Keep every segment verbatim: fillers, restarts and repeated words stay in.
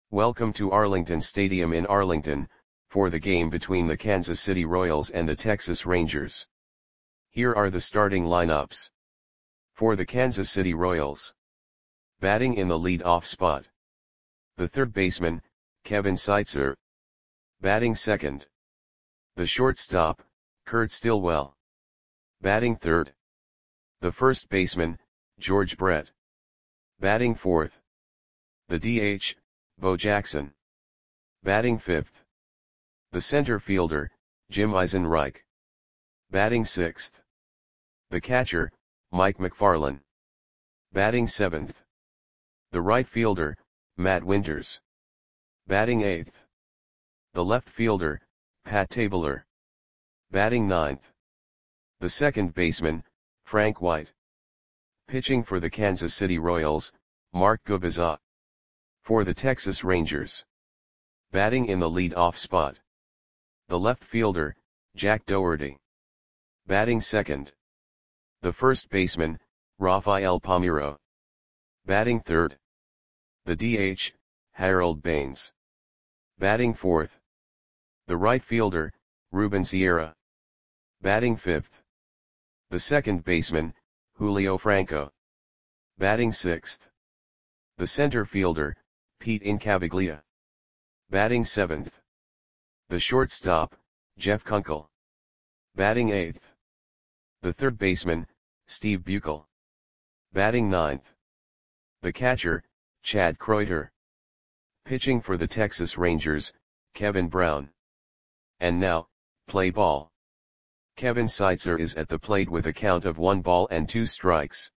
Welcome to Arlington Stadium in Arlington, for the game between the Kansas City Royals and the Texas Rangers. Here are the starting lineups. For the Kansas City Royals. Batting in the lead-off spot. The third baseman, Kevin Seitzer. Batting second. The shortstop, Kurt Stillwell. Batting third. The first baseman, George Brett. Batting fourth. The D H, Bo Jackson. Batting fifth. The center fielder, Jim Eisenreich. Batting sixth. The catcher, Mike Macfarlane. Batting seventh. The right fielder, Matt Winters. Batting eighth. The left fielder, Pat Tabler. Batting ninth. The second baseman, Frank White. Pitching for the Kansas City Royals, Mark Gubicza. For the Texas Rangers. Batting in the lead-off spot. The left fielder, Jack Dougherty. Batting second. The first baseman, Rafael Palmeiro. Batting third. The D H, Harold Baines. Batting fourth. The right fielder, Ruben Sierra. Batting fifth. The second baseman, Julio Franco. Batting sixth. The center fielder, Pete Incaviglia. Batting seventh. The shortstop, Jeff Kunkel. Batting eighth. The third baseman, Steve Buechel. Batting ninth. The catcher, Chad Kreuter. Pitching for the Texas Rangers, Kevin Brown. And now, play ball. Kevin Seitzer is at the plate with a count of one ball and two strikes.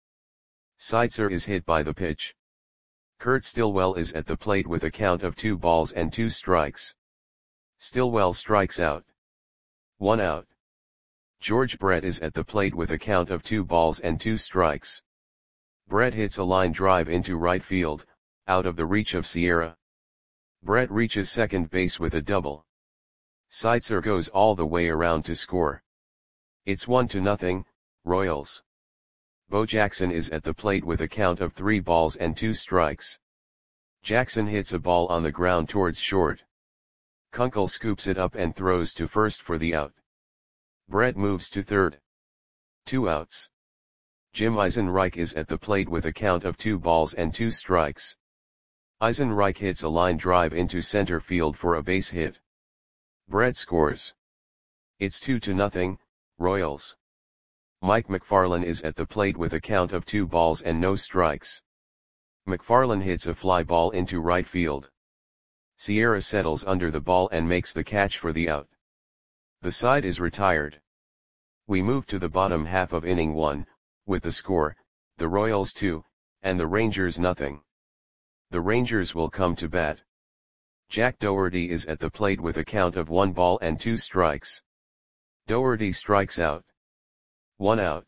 Seitzer is hit by the pitch. Kurt Stillwell is at the plate with a count of two balls and two strikes. Stillwell strikes out. One out. George Brett is at the plate with a count of two balls and two strikes. Brett hits a line drive into right field, out of the reach of Sierra. Brett reaches second base with a double. Seitzer goes all the way around to score. It's one to nothing, Royals. Bo Jackson is at the plate with a count of three balls and two strikes. Jackson hits a ball on the ground towards short. Kunkel scoops it up and throws to first for the out. Brett moves to third. Two outs. Jim Eisenreich is at the plate with a count of two balls and two strikes. Eisenreich hits a line drive into center field for a base hit. Brett scores. It's two to nothing, Royals. Mike Macfarlane is at the plate with a count of two balls and no strikes. Macfarlane hits a fly ball into right field. Sierra settles under the ball and makes the catch for the out. The side is retired. We move to the bottom half of inning one, with the score, the Royals two, and the Rangers nothing. The Rangers will come to bat. Jack Dougherty is at the plate with a count of one ball and two strikes. Dougherty strikes out. One out.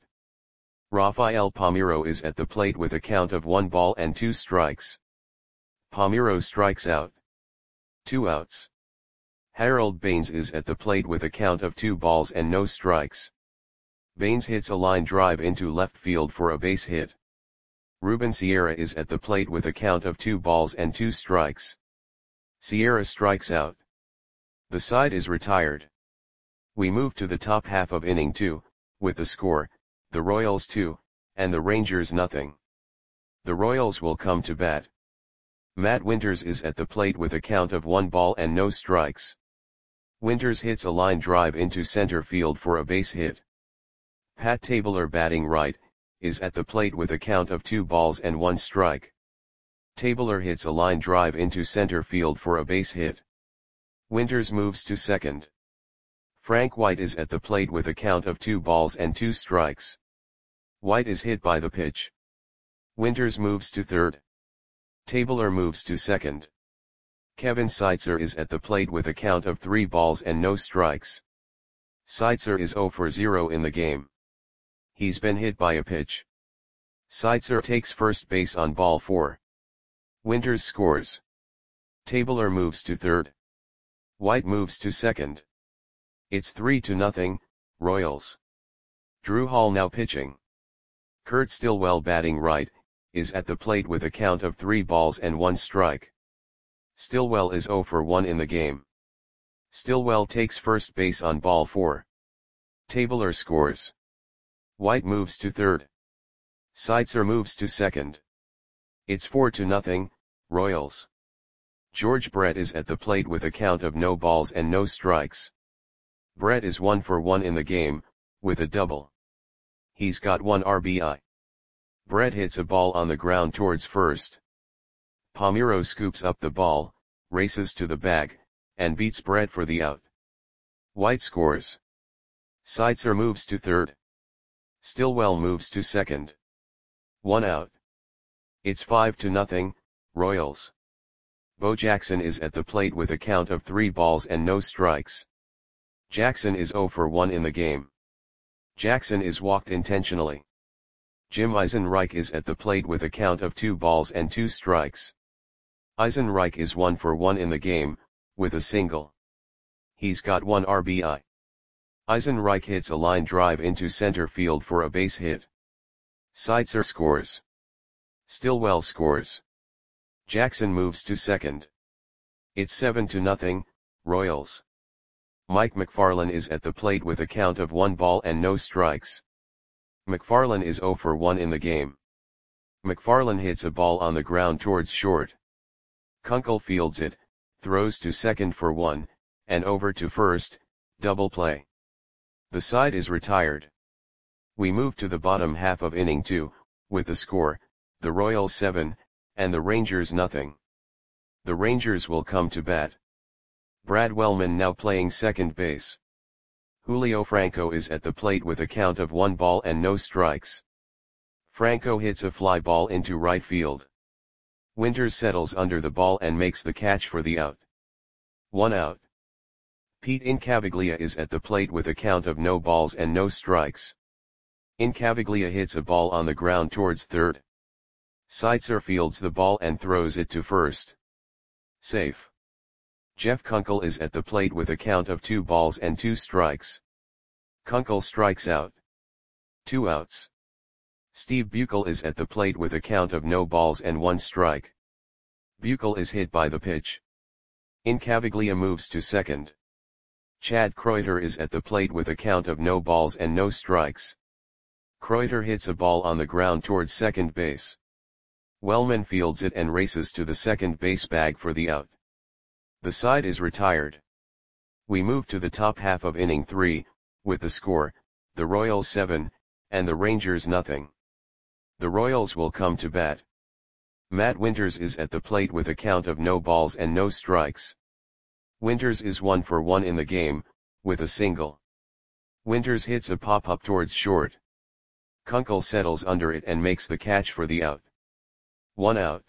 Rafael Palmeiro is at the plate with a count of one ball and two strikes. Palmeiro strikes out. Two outs. Harold Baines is at the plate with a count of two balls and no strikes. Baines hits a line drive into left field for a base hit. Ruben Sierra is at the plate with a count of two balls and two strikes. Sierra strikes out. The side is retired. We move to the top half of inning two, with the score, the Royals two, and the Rangers nothing. The Royals will come to bat. Matt Winters is at the plate with a count of one ball and no strikes. Winters hits a line drive into center field for a base hit. Pat Tabler, batting right, is at the plate with a count of two balls and one strike. Tabler hits a line drive into center field for a base hit. Winters moves to second. Frank White is at the plate with a count of two balls and two strikes. White is hit by the pitch. Winters moves to third. Tabler moves to second. Kevin Seitzer is at the plate with a count of three balls and no strikes. Seitzer is zero for zero in the game. He's been hit by a pitch. Seitzer takes first base on ball four. Winters scores. Tabler moves to third. White moves to second. It's three to nothing, Royals. Drew Hall now pitching. Kurt Stillwell, batting right, is at the plate with a count of three balls and one strike. Stillwell is zero for one in the game. Stillwell takes first base on ball four. Tabler scores. White moves to third. Seitzer moves to second. It's four to nothing, Royals. George Brett is at the plate with a count of no balls and no strikes. Brett is one for one in the game, with a double. He's got one R B I. Brett hits a ball on the ground towards first. Palmeiro scoops up the ball, races to the bag, and beats Brett for the out. White scores. Seitzer moves to third. Stillwell moves to second. One out. It's five to nothing, Royals. Bo Jackson is at the plate with a count of three balls and no strikes. Jackson is zero for one in the game. Jackson is walked intentionally. Jim Eisenreich is at the plate with a count of two balls and two strikes. Eisenreich is one for one in the game, with a single. He's got one R B I. Eisenreich hits a line drive into center field for a base hit. Seitzer scores. Stillwell scores. Jackson moves to second. It's seven to nothing, Royals. Mike McFarland is at the plate with a count of one ball and no strikes. McFarland is zero for one in the game. McFarland hits a ball on the ground towards short. Kunkel fields it, throws to second for one, and over to first, double play. The side is retired. We move to the bottom half of inning two, with the score, the Royals seven, and the Rangers nothing. The Rangers will come to bat. Brad Wellman now playing second base. Julio Franco is at the plate with a count of one ball and no strikes. Franco hits a fly ball into right field. Winters settles under the ball and makes the catch for the out. One out. Pete Incaviglia is at the plate with a count of no balls and no strikes. Incaviglia hits a ball on the ground towards third. Seitzer fields the ball and throws it to first. Safe. Jeff Kunkel is at the plate with a count of two balls and two strikes. Kunkel strikes out. Two outs. Steve Buechel is at the plate with a count of no balls and one strike. Buechel is hit by the pitch. Incaviglia moves to second. Chad Kreuter is at the plate with a count of no balls and no strikes. Kreuter hits a ball on the ground towards second base. Wellman fields it and races to the second base bag for the out. The side is retired. We move to the top half of inning three, with the score, the Royals seven, and the Rangers nothing. The Royals will come to bat. Matt Winters is at the plate with a count of no balls and no strikes. Winters is one for one in the game, with a single. Winters hits a pop-up towards short. Kunkel settles under it and makes the catch for the out. One out.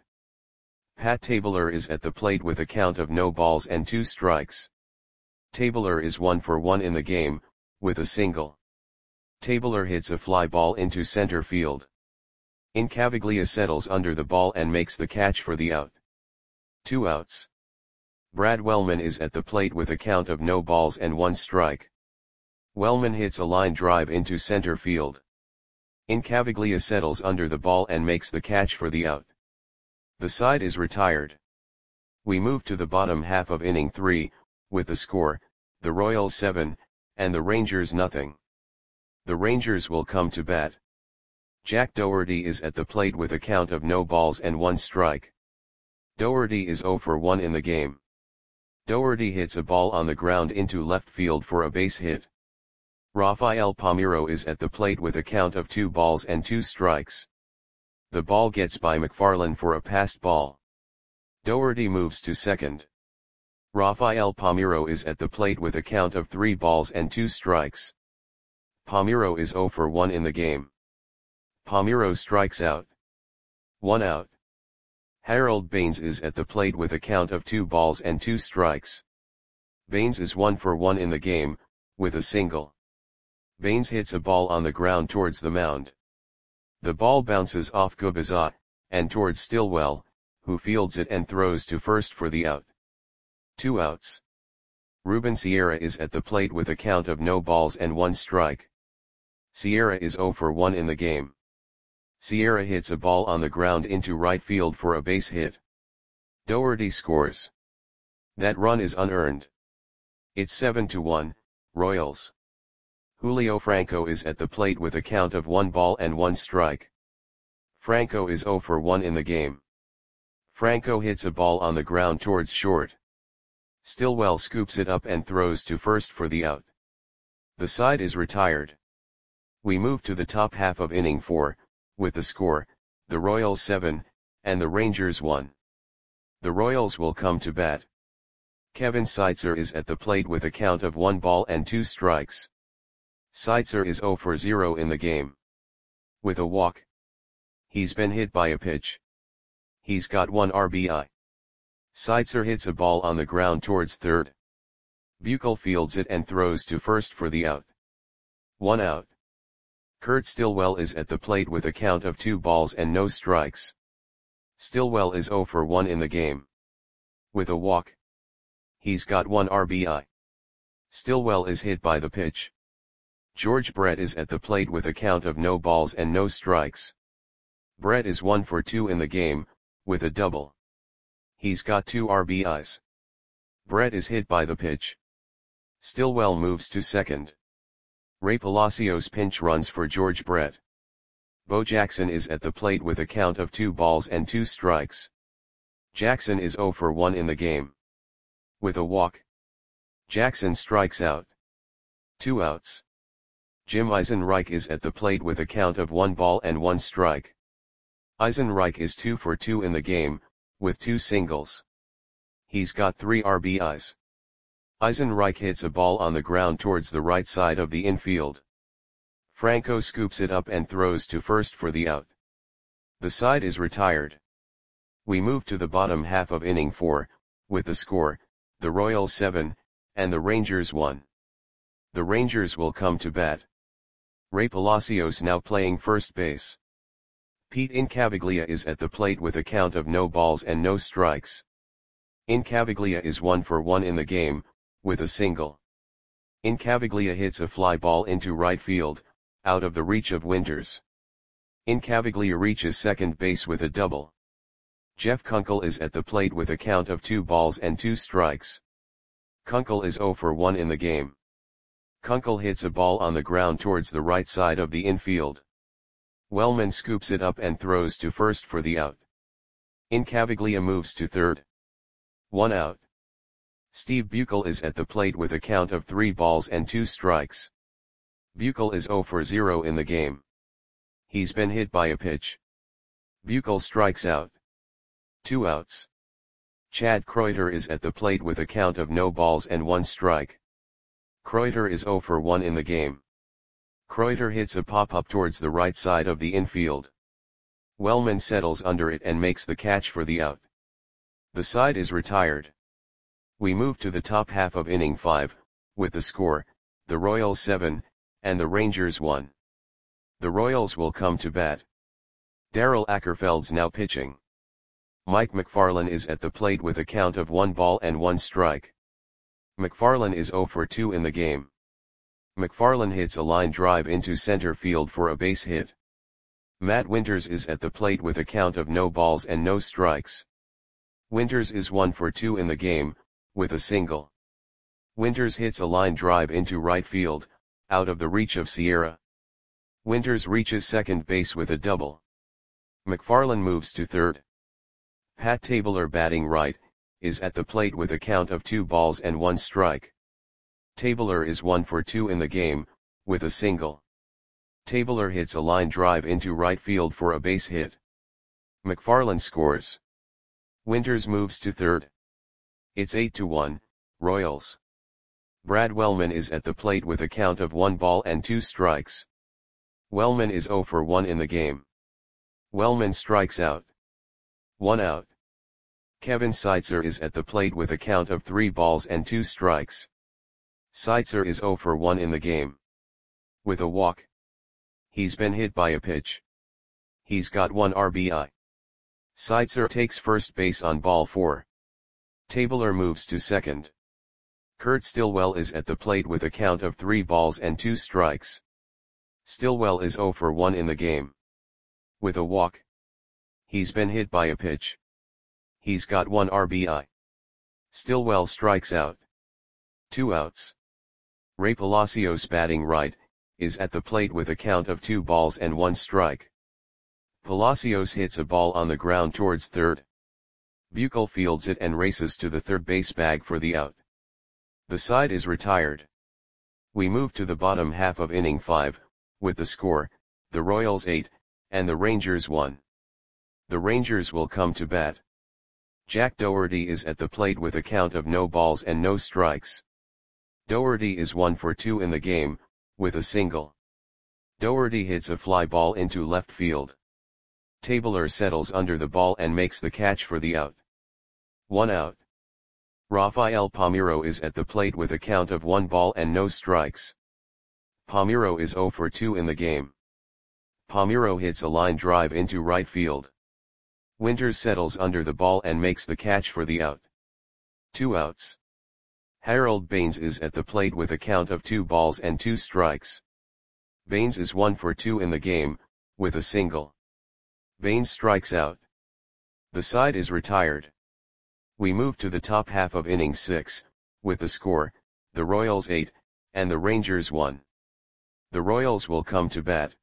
Pat Tabler is at the plate with a count of no balls and two strikes. Tabler is one for one in the game, with a single. Tabler hits a fly ball into center field. Incaviglia settles under the ball and makes the catch for the out. Two outs. Brad Wellman is at the plate with a count of no balls and one strike. Wellman hits a line drive into center field. Incaviglia settles under the ball and makes the catch for the out. The side is retired. We move to the bottom half of inning three, with the score, the Royals seven, and the Rangers nothing. The Rangers will come to bat. Jack Doherty is at the plate with a count of no balls and one strike. Doherty is zero for one in the game. Doherty hits a ball on the ground into left field for a base hit. Rafael Palmeiro is at the plate with a count of two balls and two strikes. The ball gets by McFarland for a passed ball. Doherty moves to second. Rafael Palmeiro is at the plate with a count of three balls and two strikes. Palmeiro is zero for one in the game. Palmeiro strikes out. One out. Harold Baines is at the plate with a count of two balls and two strikes. Baines is one for one in the game, with a single. Baines hits a ball on the ground towards the mound. The ball bounces off Gubicza, and towards Stillwell, who fields it and throws to first for the out. Two outs. Ruben Sierra is at the plate with a count of no balls and one strike. Sierra is zero for one in the game. Sierra hits a ball on the ground into right field for a base hit. Doherty scores. That run is unearned. It's seven to one, Royals. Julio Franco is at the plate with a count of one ball and one strike. Franco is zero for one in the game. Franco hits a ball on the ground towards short. Stillwell scoops it up and throws to first for the out. The side is retired. We move to the top half of inning four, with the score, the Royals seven, and the Rangers one. The Royals will come to bat. Kevin Seitzer is at the plate with a count of one ball and two strikes. Seitzer is zero for zero in the game. With a walk. He's been hit by a pitch. He's got one R B I. Seitzer hits a ball on the ground towards third. Buechel fields it and throws to first for the out. One out. Kurt Stillwell is at the plate with a count of two balls and no strikes. Stillwell is zero for one in the game. With a walk. He's got one R B I. Stillwell is hit by the pitch. George Brett is at the plate with a count of no balls and no strikes. Brett is one for two in the game, with a double. He's got two R B Is. Brett is hit by the pitch. Stillwell moves to second. Ray Palacios pinch runs for George Brett. Bo Jackson is at the plate with a count of two balls and two strikes. Jackson is zero for one in the game. With a walk. Jackson strikes out. Two outs. Jim Eisenreich is at the plate with a count of one ball and one strike. Eisenreich is two for two in the game, with two singles. He's got three R B Is. Eisenreich hits a ball on the ground towards the right side of the infield. Franco scoops it up and throws to first for the out. The side is retired. We move to the bottom half of inning four, with the score, the Royals seven, and the Rangers one. The Rangers will come to bat. Ray Palacios now playing first base. Pete Incaviglia is at the plate with a count of no balls and no strikes. Incaviglia is one for one in the game, with a single. Incaviglia hits a fly ball into right field, out of the reach of Winters. Incaviglia reaches second base with a double. Jeff Kunkel is at the plate with a count of two balls and two strikes. Kunkel is zero for one in the game. Kunkel hits a ball on the ground towards the right side of the infield. Wellman scoops it up and throws to first for the out. Incaviglia moves to third. One out. Steve Buechel is at the plate with a count of three balls and two strikes. Buechel is zero for zero in the game. He's been hit by a pitch. Buechel strikes out. Two outs. Chad Kreuter is at the plate with a count of no balls and one strike. Kreuter is zero for one in the game. Kreuter hits a pop-up towards the right side of the infield. Wellman settles under it and makes the catch for the out. The side is retired. We move to the top half of inning five, with the score, the Royals seven, and the Rangers one. The Royals will come to bat. Darrell Ackerfeld's now pitching. Mike McFarland is at the plate with a count of one ball and one strike. McFarland is zero for two in the game. McFarland hits a line drive into center field for a base hit. Matt Winters is at the plate with a count of no balls and no strikes. Winters is one for two in the game, with a single. Winters hits a line drive into right field, out of the reach of Sierra. Winters reaches second base with a double. McFarland moves to third. Pat Tabler, batting right, is at the plate with a count of two balls and one strike. Tabler is one for two in the game, with a single. Tabler hits a line drive into right field for a base hit. McFarland scores. Winters moves to third. It's eight to one, Royals. Brad Wellman is at the plate with a count of one ball and two strikes. Wellman is zero for one in the game. Wellman strikes out. One out. Kevin Seitzer is at the plate with a count of three balls and two strikes. Seitzer is zero for one in the game. With a walk. He's been hit by a pitch. He's got one R B I. Seitzer takes first base on ball four. Tabler moves to second. Kurt Stillwell is at the plate with a count of three balls and two strikes. Stillwell is zero for one in the game. With a walk. He's been hit by a pitch. He's got one R B I. Stillwell strikes out. Two outs. Ray Palacios batting right, is at the plate with a count of two balls and one strike. Palacios hits a ball on the ground towards third. Buechel fields it and races to the third base bag for the out. The side is retired. We move to the bottom half of inning five, with the score, the Royals eight, and the Rangers one. The Rangers will come to bat. Jack Dougherty is at the plate with a count of no balls and no strikes. Dougherty is one for two in the game, with a single. Dougherty hits a fly ball into left field. Tabler settles under the ball and makes the catch for the out. One out. Rafael Palmeiro is at the plate with a count of one ball and no strikes. Palmeiro is zero for two in the game. Palmeiro hits a line drive into right field. Winters settles under the ball and makes the catch for the out. Two outs. Harold Baines is at the plate with a count of two balls and two strikes. Baines is one for two in the game, with a single. Baines strikes out. The side is retired. We move to the top half of inning six, with the score, the Royals eight, and the Rangers one. The Royals will come to bat.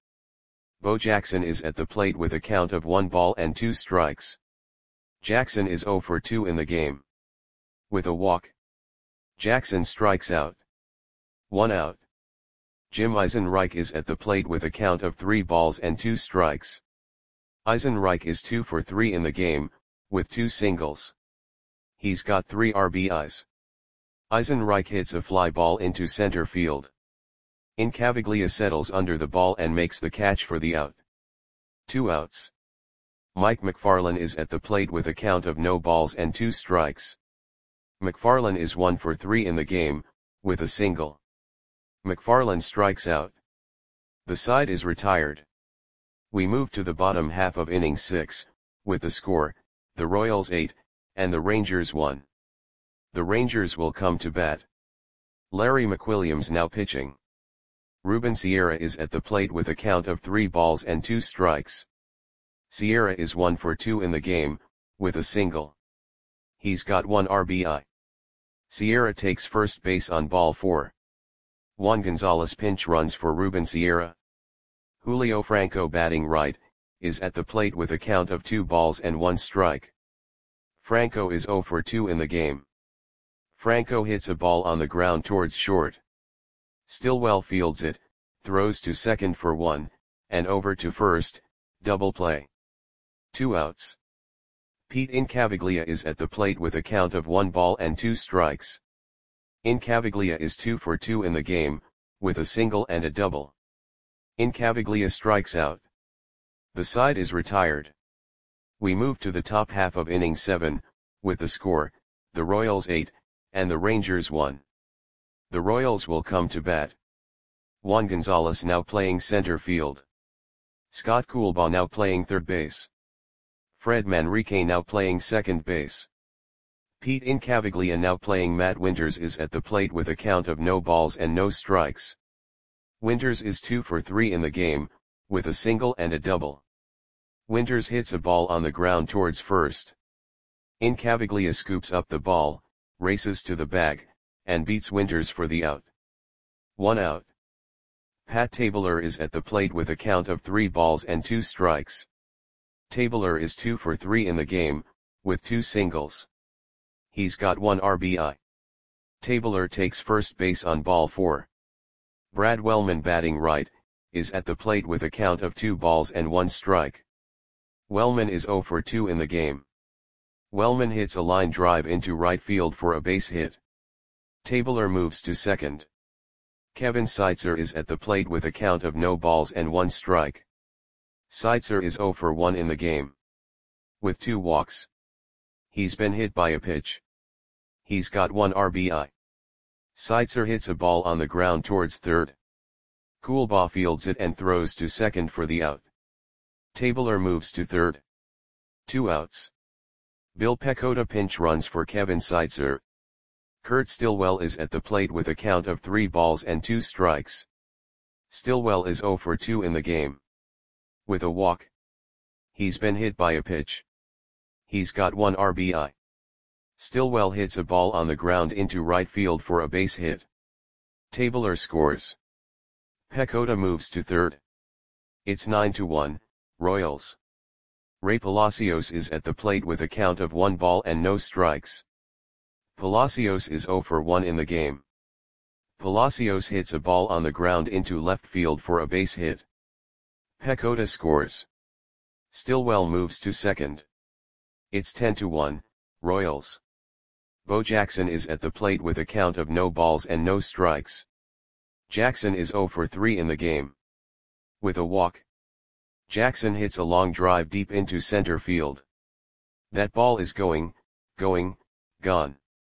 Bo Jackson is at the plate with a count of one ball and two strikes. Jackson is zero for two in the game. With a walk. Jackson strikes out. One out. Jim Eisenreich is at the plate with a count of three balls and two strikes. Eisenreich is two for three in the game, with two singles. He's got three R B Is. Eisenreich hits a fly ball into center field. Incaviglia settles under the ball and makes the catch for the out. Two outs. Mike McFarland is at the plate with a count of no balls and two strikes. McFarland is one for three in the game, with a single. McFarland strikes out. The side is retired. We move to the bottom half of inning six, with the score, the Royals eight, and the Rangers one. The Rangers will come to bat. Larry McWilliams now pitching. Ruben Sierra is at the plate with a count of three balls and two strikes. Sierra is one for two in the game, with a single. He's got one R B I. Sierra takes first base on ball four. Juan Gonzalez pinch runs for Ruben Sierra. Julio Franco batting right, is at the plate with a count of two balls and one strike. Franco is zero for two in the game. Franco hits a ball on the ground towards short. Stillwell fields it, throws to second for one, and over to first, double play. Two outs. Pete Incaviglia is at the plate with a count of one ball and two strikes. Incaviglia is two for two in the game, with a single and a double. Incaviglia strikes out. The side is retired. We move to the top half of inning seven, with the score, the Royals eight, and the Rangers one. The Royals will come to bat. Juan Gonzalez now playing center field. Scott Coolbaugh now playing third base. Fred Manrique now playing second base. Pete Incaviglia now playing Matt Winters is at the plate with a count of no balls and no strikes. Winters is two for three in the game, with a single and a double. Winters hits a ball on the ground towards first. Incaviglia scoops up the ball, races to the bag, and beats Winters for the out. One out. Pat Tabler is at the plate with a count of three balls and two strikes. Tabler is two for three in the game, with two singles. He's got one R B I. Tabler takes first base on ball four. Brad Wellman batting right, is at the plate with a count of two balls and one strike. Wellman is zero for two in the game. Wellman hits a line drive into right field for a base hit. Tabler moves to second. Kevin Seitzer is at the plate with a count of no balls and one strike. Seitzer is zero for one in the game. With two walks. He's been hit by a pitch. He's got one R B I. Seitzer hits a ball on the ground towards third. Coolbaugh fields it and throws to second for the out. Tabler moves to third. Two outs. Bill Pecota pinch runs for Kevin Seitzer. Kurt Stillwell is at the plate with a count of three balls and two strikes. Stillwell is zero for two in the game. With a walk. He's been hit by a pitch. He's got one R B I. Stillwell hits a ball on the ground into right field for a base hit. Tabler scores. Pecota moves to third. It's nine to one, Royals. Ray Palacios is at the plate with a count of one ball and no strikes. Palacios is zero for one in the game. Palacios hits a ball on the ground into left field for a base hit. Pecota scores. Stillwell moves to second. It's ten to one, Royals. Bo Jackson is at the plate with a count of no balls and no strikes. Jackson is zero for three in the game. With a walk, Jackson hits a long drive deep into center field. That ball is going, going, gone.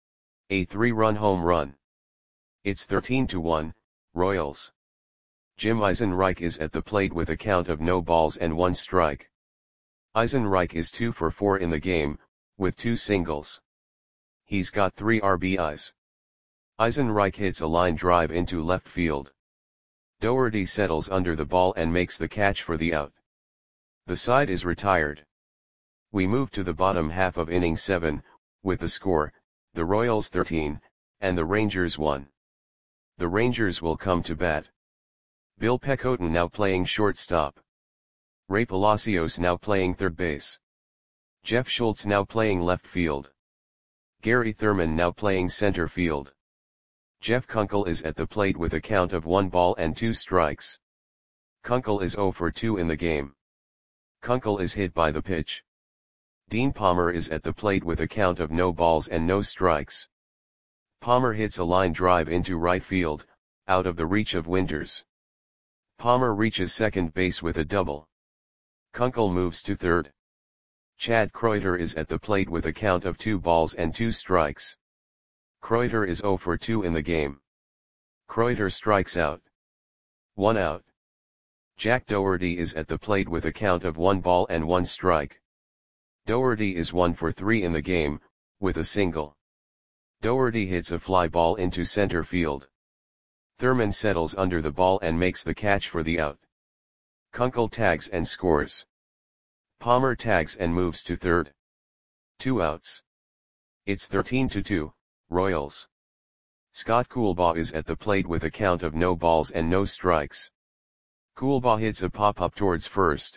A three-run home run. It's thirteen to one, Royals. Jim Eisenreich is at the plate with a count of no balls and one strike. Eisenreich is two for four in the game, with two singles. He's got three R B Is. Eisenreich hits a line drive into left field. Doherty settles under the ball and makes the catch for the out. The side is retired. We move to the bottom half of inning seven, with the score, the Royals thirteen, and the Rangers one. The Rangers will come to bat. Bill Pecota now playing shortstop. Ray Palacios now playing third base. Jeff Schultz now playing left field. Gary Thurman now playing center field. Jeff Kunkel is at the plate with a count of one ball and two strikes. Kunkel is zero for two in the game. Kunkel is hit by the pitch. Dean Palmer is at the plate with a count of no balls and no strikes. Palmer hits a line drive into right field, out of the reach of Winters. Palmer reaches second base with a double. Kunkel moves to third. Chad Kreuter is at the plate with a count of two balls and two strikes. Kreuter is zero for two in the game. Kreuter strikes out. One out. Jack Doherty is at the plate with a count of one ball and one strike. Doherty is one for three in the game, with a single. Doherty hits a fly ball into center field. Thurman settles under the ball and makes the catch for the out. Kunkel tags and scores. Palmer tags and moves to third. Two outs. It's thirteen to two, Royals. Scott Coolbaugh is at the plate with a count of no balls and no strikes. Coolbaugh hits a pop-up towards first.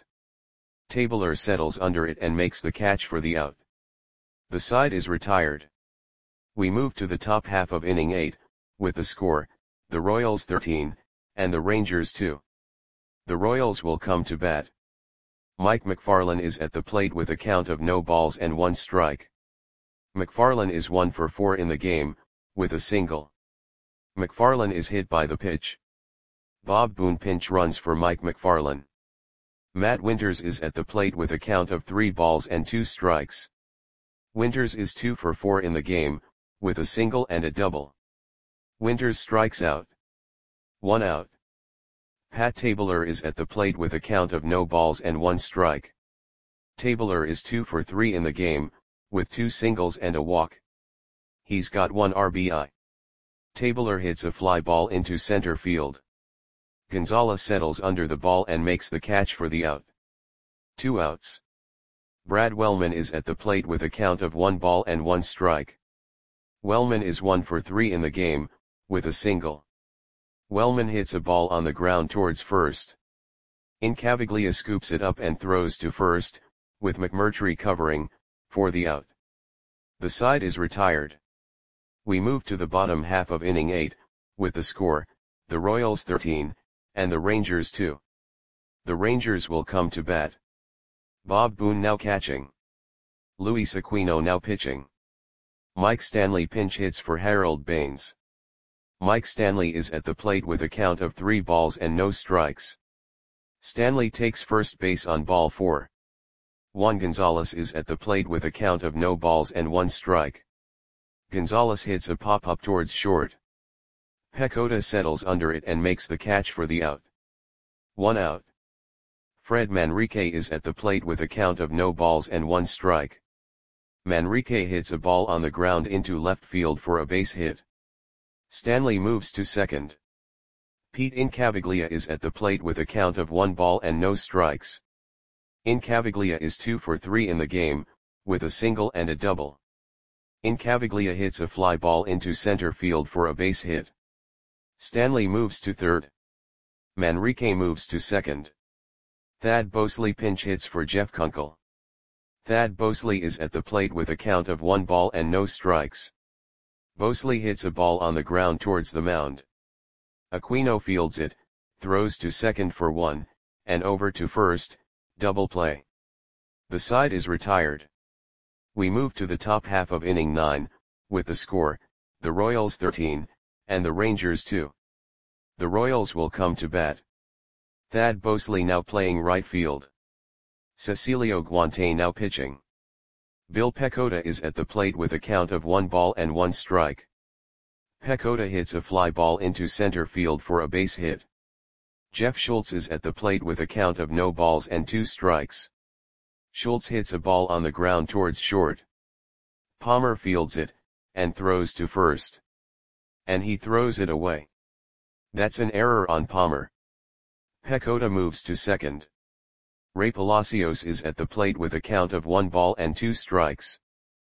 Tabler settles under it and makes the catch for the out. The side is retired. We move to the top half of inning eight, with the score, the Royals thirteen, and the Rangers two. The Royals will come to bat. Mike McFarland is at the plate with a count of no balls and one strike. McFarland is one for four in the game, with a single. McFarland is hit by the pitch. Bob Boone pinch runs for Mike McFarland. Matt Winters is at the plate with a count of three balls and two strikes. Winters is two for four in the game, with a single and a double. Winters strikes out. One out. Pat Tabler is at the plate with a count of no balls and one strike. Tabler is two for three in the game, with two singles and a walk. He's got one R B I. Tabler hits a fly ball into center field. Gonzalez settles under the ball and makes the catch for the out. Two outs. Brad Wellman is at the plate with a count of one ball and one strike. Wellman is one for three in the game, with a single. Wellman hits a ball on the ground towards first. Incaviglia scoops it up and throws to first, with McMurtry covering, for the out. The side is retired. We move to the bottom half of inning eight, with the score, the Royals thirteen, and the Rangers two. The Rangers will come to bat. Bob Boone now catching. Luis Aquino now pitching. Mike Stanley pinch hits for Harold Baines. Mike Stanley is at the plate with a count of three balls and no strikes. Stanley takes first base on ball four. Juan Gonzalez is at the plate with a count of no balls and one strike. Gonzalez hits a pop-up towards short. Pecota settles under it and makes the catch for the out. One out. Fred Manrique is at the plate with a count of no balls and one strike. Manrique hits a ball on the ground into left field for a base hit. Stanley moves to second. Pete Incaviglia is at the plate with a count of one ball and no strikes. Incaviglia is two for three in the game, with a single and a double. Incaviglia hits a fly ball into center field for a base hit. Stanley moves to third. Manrique moves to second. Thad Bosley pinch hits for Jeff Kunkel. Thad Bosley is at the plate with a count of one ball and no strikes. Bosley hits a ball on the ground towards the mound. Aquino fields it, throws to second for one, and over to first, double play. The side is retired. We move to the top half of inning nine, with the score, the Royals thirteen, and the Rangers two. The Royals will come to bat. Thad Bosley now playing right field. Cecilio Guante now pitching. Bill Pecota is at the plate with a count of one ball and one strike. Pecota hits a fly ball into center field for a base hit. Jeff Schultz is at the plate with a count of no balls and two strikes. Schultz hits a ball on the ground towards short. Palmer fields it, and throws to first. And he throws it away. That's an error on Palmer. Pecota moves to second. Ray Palacios is at the plate with a count of one ball and two strikes.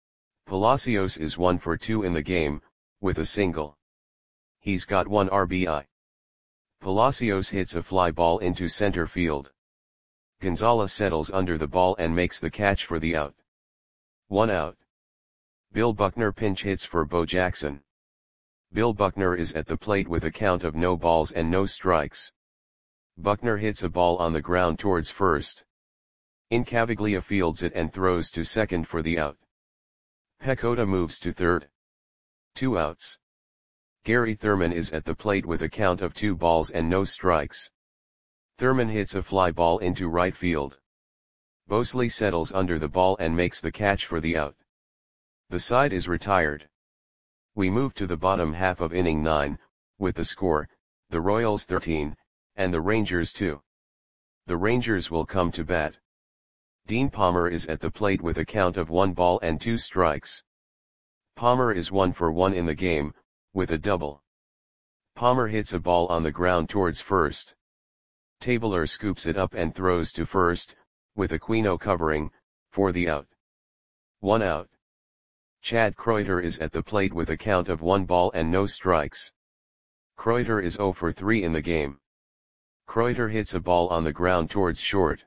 Palacios is one for two in the game, with a single. He's got one R B I. Palacios hits a fly ball into center field. Gonzalez settles under the ball and makes the catch for the out. One out. Bill Buckner pinch hits for Bo Jackson. Bill Buckner is at the plate with a count of no balls and no strikes. Buckner hits a ball on the ground towards first. Incaviglia fields it and throws to second for the out. Pecota moves to third. Two outs. Gary Thurman is at the plate with a count of two balls and no strikes. Thurman hits a fly ball into right field. Bosley settles under the ball and makes the catch for the out. The side is retired. We move to the bottom half of inning nine, with the score, the Royals thirteen, and the Rangers two. The Rangers will come to bat. Dean Palmer is at the plate with a count of one ball and two strikes. Palmer is one for one in the game, with a double. Palmer hits a ball on the ground towards first. Tabler scoops it up and throws to first, with Aquino covering, for the out. One out. Chad Kreuter is at the plate with a count of one ball and no strikes. Kreuter is zero for three in the game. Kreuter hits a ball on the ground towards short.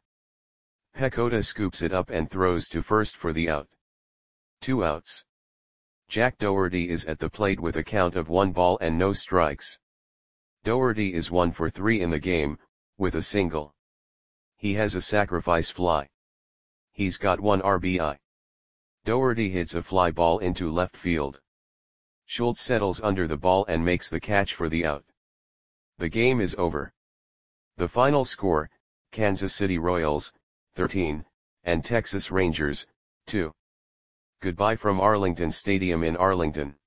Pecota scoops it up and throws to first for the out. Two outs. Jack Doherty is at the plate with a count of one ball and no strikes. Doherty is one for three in the game, with a single. He has a sacrifice fly. He's got one R B I. Doherty hits a fly ball into left field. Schultz settles under the ball and makes the catch for the out. The game is over. The final score, Kansas City Royals, thirteen, and Texas Rangers, two. Goodbye from Arlington Stadium in Arlington.